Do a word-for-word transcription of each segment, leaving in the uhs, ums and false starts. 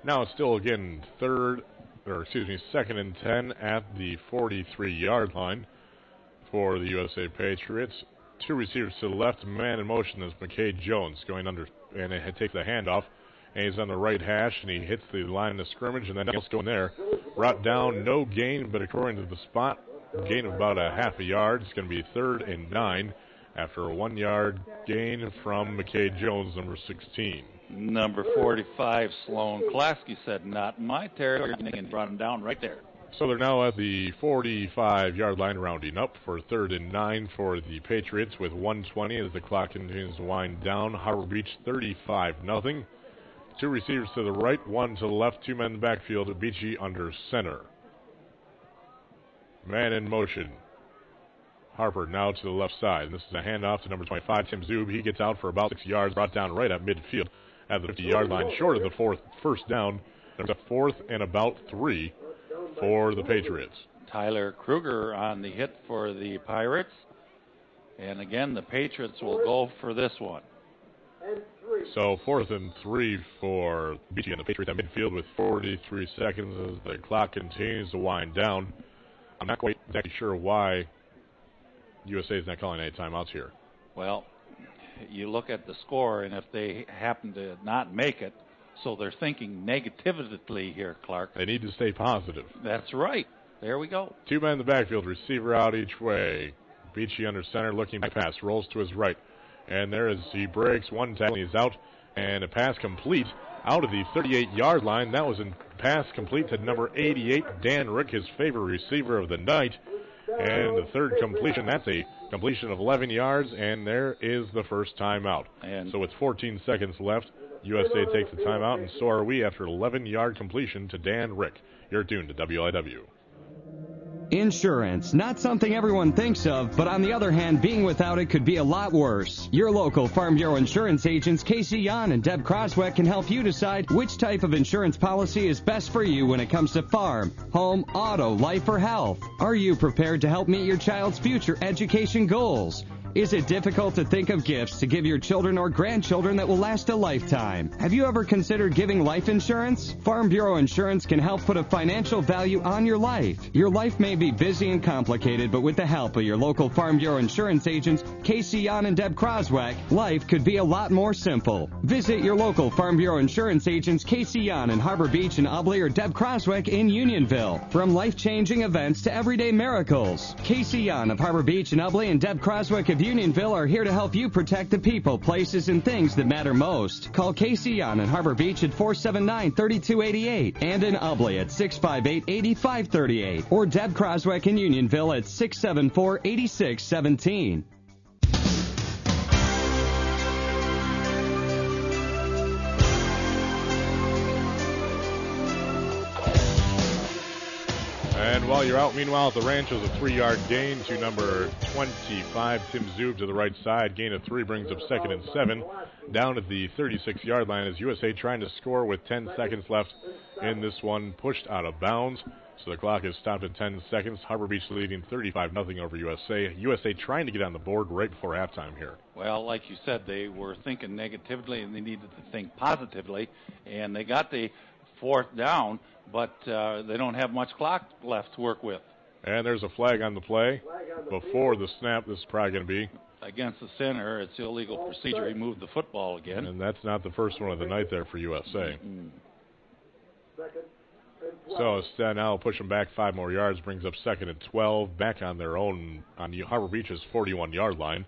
Now it's still again third, or excuse me, second and ten at the forty-three-yard line for the U S A Patriots. Two receivers to the left, man in motion is McKay Jones going under, and it takes the handoff, and he's on the right hash, and he hits the line of scrimmage, and then he's going there. Brought down, no gain, but according to the spot, gain of about a half a yard. It's going to be third and nine after a one-yard gain from McKay Jones, number sixteen. Number forty-five, Sloan Klasky said, not my territory, and brought him down right there. So they're now at the forty-five-yard line, rounding up for third and nine for the Patriots with one twenty as the clock continues to wind down. Harbor Beach thirty-five nothing. Two receivers to the right, one to the left, two men in the backfield. Beachy under center. Man in motion. Harper now to the left side. This is a handoff to number twenty-five, Tim Zub. He gets out for about six yards, brought down right at midfield at the fifty-yard line, short of the fourth first down. There's a fourth and about three for the Patriots. Tyler Kruger on the hit for the Pirates. And again, the Patriots will go for this one. So fourth and three for Beachy and the Patriots at midfield with forty-three seconds as the clock continues to wind down. I'm not quite exactly sure why U S A is not calling any timeouts here. Well, you look at the score, and if they happen to not make it, so they're thinking negatively here, Clark. They need to stay positive. That's right. There we go. Two men in the backfield, receiver out each way. Beachy under center, looking back pass, rolls to his right. And there is, he breaks one tackle, he's out, and a pass complete out of the thirty-eight-yard line. That was a pass complete to number eighty-eight, Dan Rick, his favorite receiver of the night. And the third completion, that's a completion of eleven yards, and there is the first timeout. And so with fourteen seconds left, U S A takes the timeout, and so are we after an eleven-yard completion to Dan Rick. You're tuned to W I W. Insurance, not something everyone thinks of, but on the other hand, being without it could be a lot worse. Your local Farm Bureau insurance agents, Casey Yan and Deb Crosweck, can help you decide which type of insurance policy is best for you when it comes to farm, home, auto, life, or health. Are you prepared to help meet your child's future education goals? Is it difficult to think of gifts to give your children or grandchildren that will last a lifetime? Have you ever considered giving life insurance? Farm Bureau Insurance can help put a financial value on your life. Your life may be busy and complicated, but with the help of your local Farm Bureau Insurance agents, Casey Yan and Deb Crosweck, life could be a lot more simple. Visit your local Farm Bureau Insurance agents, Casey Yan in Harbor Beach and Ubley, or Deb Crosweck in Unionville. From life-changing events to everyday miracles, Casey Yan of Harbor Beach and Ubley and Deb Crosweck of Unionville are here to help you protect the people, places, and things that matter most. Call Casey Yan in Harbor Beach at four seven nine, three two eight eight and in Ubley at six five eight, eight five three eight, or Deb Crosweck in Unionville at six seven four, eight six one seven. And while you're out, meanwhile, at the ranch, was a three-yard gain to number twenty-five, Tim Zub, to the right side. Gain of three brings up second and seven. Down at the thirty-six-yard line is U S A trying to score with ten seconds left in this one, pushed out of bounds. So the clock is stopped at ten seconds. Harbor Beach leading thirty-five nothing over U S A. U S A trying to get on the board right before halftime here. Well, like you said, they were thinking negatively, and they needed to think positively. And they got the fourth down, but uh, they don't have much clock left to work with. And there's a flag on the play. Before the snap, this is probably going to be against the center. It's illegal procedure. He moved the football again. And that's not the first one of the night there for U S A. Mm-hmm. So instead now push them back five more yards, brings up second and twelve, back on their own, on Harbor Beach's forty-one-yard line.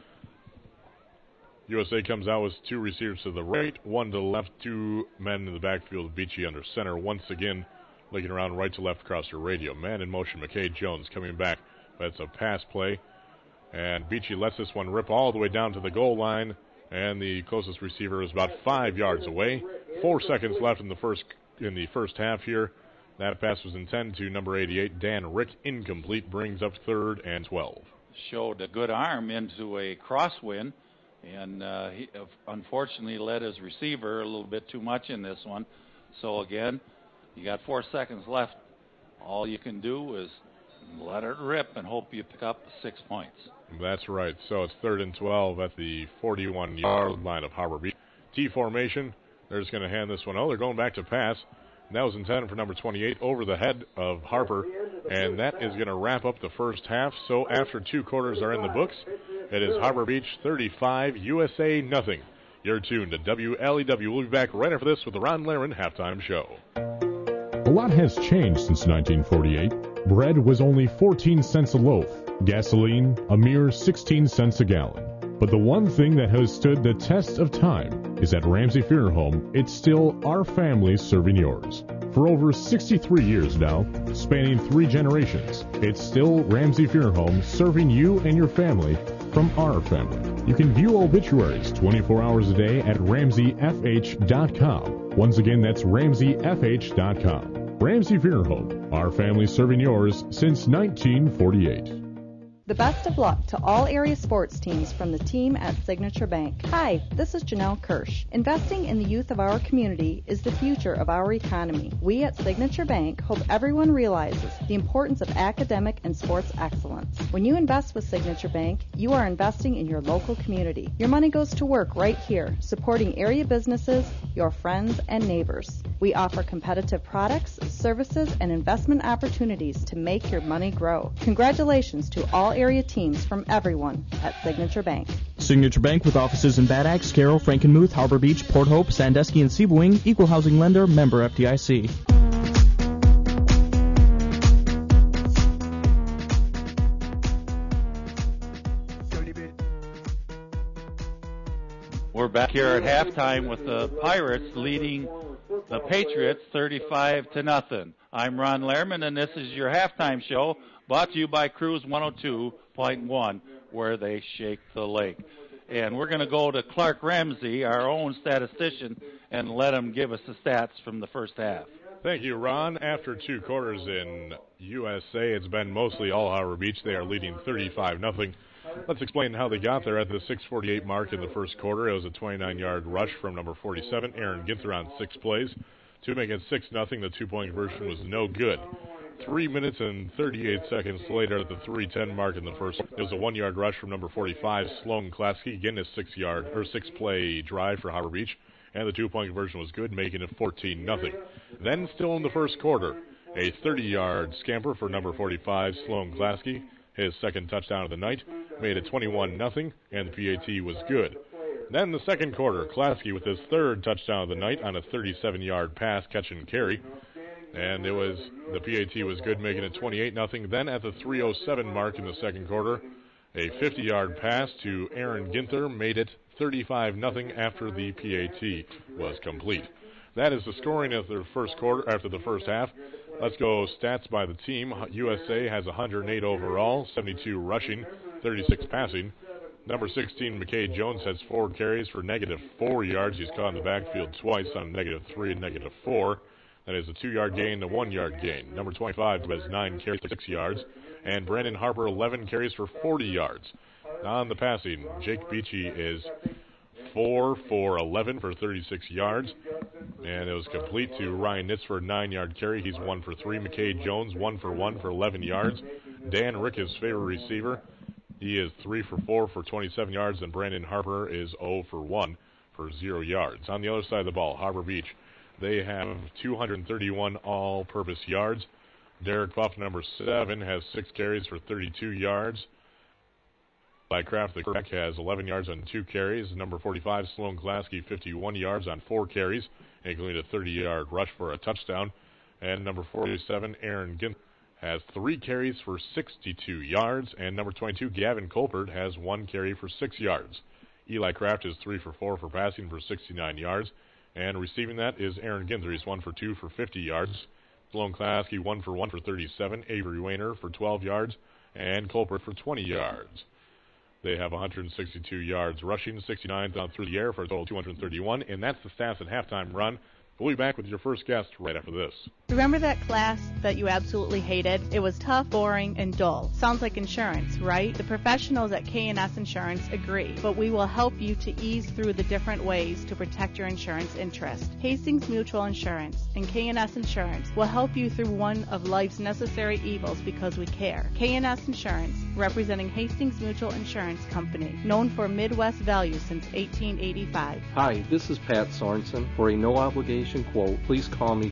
U S A comes out with two receivers to the right, one to the left, two men in the backfield, Beachy under center. Once again, looking around right to left across your radio. Man in motion, McKay Jones coming back. That's a pass play. And Beachy lets this one rip all the way down to the goal line. And the closest receiver is about five yards away. Four seconds left in the first in the first half here. That pass was intended to number eighty-eight, Dan Rick, incomplete, brings up third and twelve. Showed a good arm into a crosswind. And uh, he unfortunately led his receiver a little bit too much in this one. So, again, you got four seconds left. All you can do is let it rip and hope you pick up six points. That's right. So it's third and twelve at the forty-one-yard line of Harbor Beach. T formation. They're just going to hand this one. Oh, they're going back to pass. And that was intended for number twenty-eight over the head of Harper. And that is going to wrap up the first half. So after two quarters are in the books, it is Harbor Beach thirty-five, U S A nothing. You're tuned to W L E W. We'll be back right after this with the Ron Laren Halftime Show. A lot has changed since nineteen forty-eight. Bread was only fourteen cents a loaf. Gasoline, a mere sixteen cents a gallon. But the one thing that has stood the test of time is at Ramsey Funeral Home, it's still our family serving yours. For over sixty-three years now, spanning three generations, it's still Ramsey Funeral Home serving you and your family from our family. You can view obituaries twenty-four hours a day at ramsey f h dot com. Once again, that's ramsey f h dot com. Ramsey Funeral Home, our family serving yours since nineteen forty-eight. The best of luck to all area sports teams from the team at Signature Bank. Hi, this is Janelle Kirsch. Investing in the youth of our community is the future of our economy. We at Signature Bank hope everyone realizes the importance of academic and sports excellence. When you invest with Signature Bank, you are investing in your local community. Your money goes to work right here, supporting area businesses, your friends, and neighbors. We offer competitive products, services, and investment opportunities to make your money grow. Congratulations to all area teams from everyone at Signature Bank. Signature Bank with offices in Bad Axe, Carroll, Frankenmuth, Harbor Beach, Port Hope, Sandusky, and Seaboing. Equal housing lender, member F D I C. We're back here at halftime with the Pirates leading the Patriots thirty-five to nothing. I'm Ron Lehrman, and this is your halftime show brought to you by Cruise one oh two point one, where they shake the lake. And we're going to go to Clark Ramsey, our own statistician, and let him give us the stats from the first half. Thank you, Ron. After two quarters in U S A, it's been mostly all Harbor Beach. They are leading thirty-five nothing. Let's explain how they got there at the six forty-eight mark in the first quarter. It was a twenty-nine-yard rush from number forty-seven, Aaron Ginther, on six plays to make it six nothing. The two-point conversion was no good. Three minutes and thirty-eight seconds later, at the three ten mark in the first, it was a one-yard rush from number forty-five, Sloan Klasky. Again, a six-yard or six-play drive for Harbor Beach, and the two-point conversion was good, making it fourteen nothing. Then, still in the first quarter, a thirty-yard scamper for number forty-five, Sloan Klasky. His second touchdown of the night made it twenty-one nothing, and the P A T was good. Then the second quarter, Klasky with his third touchdown of the night on a thirty-seven-yard pass, catch and carry. And it was, the P A T was good, making it twenty-eight nothing. Then at the three oh seven mark in the second quarter, a fifty-yard pass to Aaron Ginther made it thirty-five nothing after the P A T was complete. That is the scoring of the first quarter, after the first half. Let's go stats by the team. U S A has one hundred eight overall, seventy-two rushing, thirty-six passing. Number sixteen, McKay Jones, has four carries for negative four yards. He's caught in the backfield twice on negative three and negative four. That is a two-yard gain, a one-yard gain. Number twenty-five has nine carries for six yards. And Brandon Harper, eleven carries for forty yards. On the passing, Jake Beachy is four for eleven for thirty-six yards. And it was complete to Ryan Nitzford, nine-yard carry. He's one for three. McKay Jones, one for one for eleven yards. Dan Rick, his favorite receiver, he is three for four for twenty-seven yards. And Brandon Harper is zero for one for zero yards. On the other side of the ball, Harbor Beach, they have two hundred thirty-one all-purpose yards. Derek Buff, number seven, has six carries for thirty-two yards. By Kraft, the quarterback, has eleven yards on two carries. Number forty-five, Sloan Klasky, fifty-one yards on four carries, including a thirty-yard rush for a touchdown. And number forty-seven, Aaron Ginther, has three carries for sixty-two yards. And number twenty-two, Gavin Colbert, has one carry for six yards. Eli Kraft is three for four for passing for sixty-nine yards. And receiving that is Aaron Ginther. He's one for two for fifty yards. Sloan Klasky, one for one for thirty-seven. Avery Wayner for twelve yards. And Colbert for twenty yards. They have one hundred sixty-two yards rushing, sixty-nine down through the air for a total of two hundred thirty-one. And that's the stats at halftime run. We'll be back with your first guest right after this. Remember that class that you absolutely hated? It was tough, boring, and dull. Sounds like insurance, right? The professionals at K and S Insurance agree, but we will help you to ease through the different ways to protect your insurance interest. Hastings Mutual Insurance and K and S Insurance will help you through one of life's necessary evils because we care. K and S Insurance, representing Hastings Mutual Insurance Company, known for Midwest value since eighteen eighty-five. Hi, this is Pat Sorensen. For a no-obligation quote, please call me